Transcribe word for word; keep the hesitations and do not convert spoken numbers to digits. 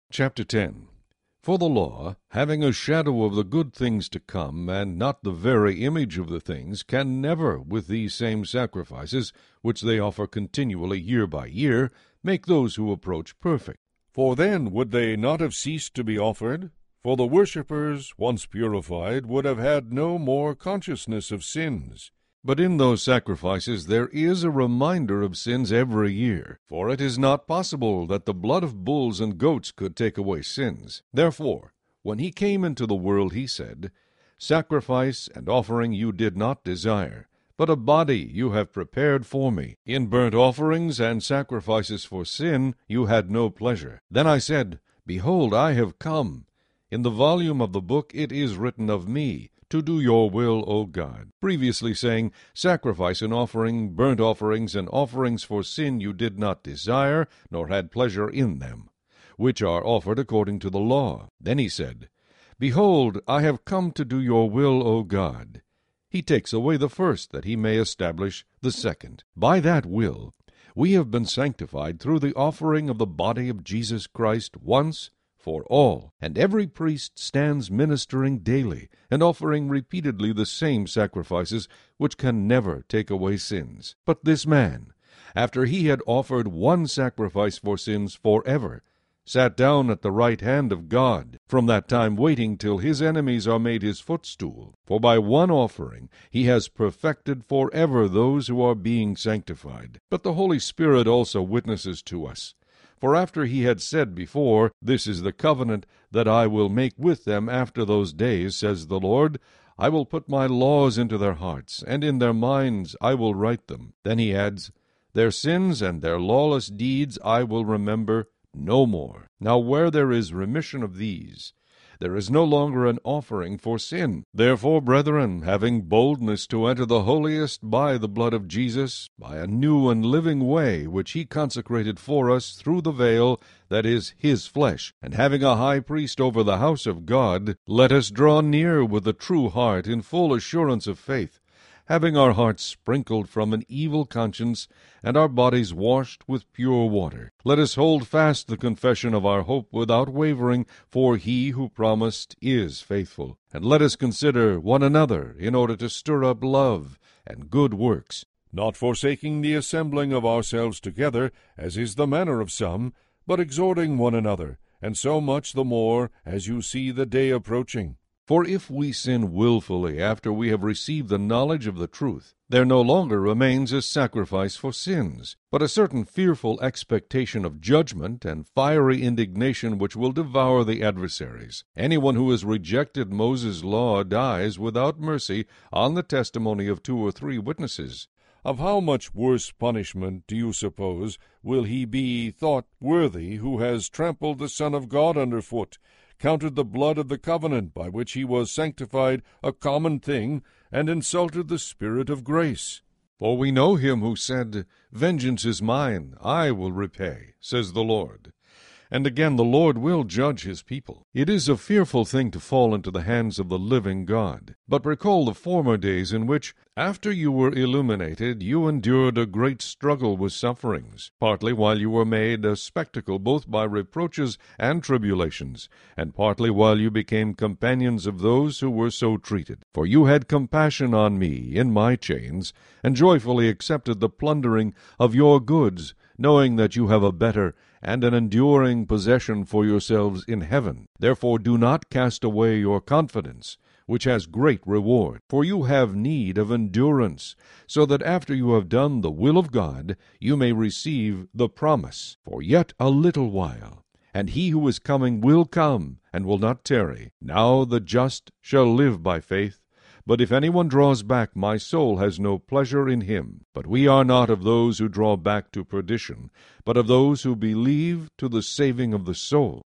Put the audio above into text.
Chapter ten. For the law, having a shadow of the good things to come, and not the very image of the things, can never, with these same sacrifices, which they offer continually year by year, make those who approach perfect. For then would they not have ceased to be offered? For the worshippers, once purified, would have had no more consciousness of sins. But in those sacrifices there is a reminder of sins every year, for it is not possible that the blood of bulls and goats could take away sins. Therefore, when he came into the world, he said, Sacrifice and offering you did not desire, but a body you have prepared for me. In burnt offerings and sacrifices for sin you had no pleasure. Then I said, Behold, I have come. In the volume of the book it is written of me, to do your will, O God. Previously saying, Sacrifice and offering, burnt offerings, and offerings for sin you did not desire, nor had pleasure in them, which are offered according to the law. Then he said, Behold, I have come to do your will, O God. He takes away the first, that he may establish the second. By that will we have been sanctified through the offering of the body of Jesus Christ once for all, and every priest stands ministering daily, and offering repeatedly the same sacrifices, which can never take away sins. But this man, after he had offered one sacrifice for sins forever, sat down at the right hand of God, from that time waiting till his enemies are made his footstool. For by one offering he has perfected forever those who are being sanctified. But the Holy Spirit also witnesses to us. For after he had said before, This is the covenant that I will make with them after those days, says the Lord, I will put my laws into their hearts, and in their minds I will write them. Then he adds, Their sins and their lawless deeds I will remember no more. Now where there is remission of these, there is no longer an offering for sin. Therefore, brethren, having boldness to enter the holiest by the blood of Jesus, by a new and living way, which he consecrated for us through the veil, that is, his flesh, and having a high priest over the house of God, let us draw near with a true heart in full assurance of faith, having our hearts sprinkled from an evil conscience, and our bodies washed with pure water. Let us hold fast the confession of our hope without wavering, for he who promised is faithful. And let us consider one another in order to stir up love and good works, not forsaking the assembling of ourselves together, as is the manner of some, but exhorting one another, and so much the more as you see the day approaching. For if we sin wilfully after we have received the knowledge of the truth, there no longer remains a sacrifice for sins, but a certain fearful expectation of judgment and fiery indignation which will devour the adversaries. Anyone who has rejected Moses' law dies without mercy on the testimony of two or three witnesses. Of how much worse punishment, do you suppose, will he be thought worthy who has trampled the Son of God under foot, counted the blood of the covenant by which he was sanctified a common thing, and insulted the Spirit of grace? For we know him who said, Vengeance is mine, I will repay, says the Lord. And again, the Lord will judge his people. It is a fearful thing to fall into the hands of the living God. But recall the former days in which, after you were illuminated, you endured a great struggle with sufferings, partly while you were made a spectacle both by reproaches and tribulations, and partly while you became companions of those who were so treated. For you had compassion on me in my chains, and joyfully accepted the plundering of your goods, knowing that you have a better and an enduring possession for yourselves in heaven. Therefore do not cast away your confidence, which has great reward. For you have need of endurance, so that after you have done the will of God, you may receive the promise. For yet a little while, and he who is coming will come, and will not tarry. Now the just shall live by faith. But if anyone draws back, my soul has no pleasure in him. But we are not of those who draw back to perdition, but of those who believe to the saving of the soul.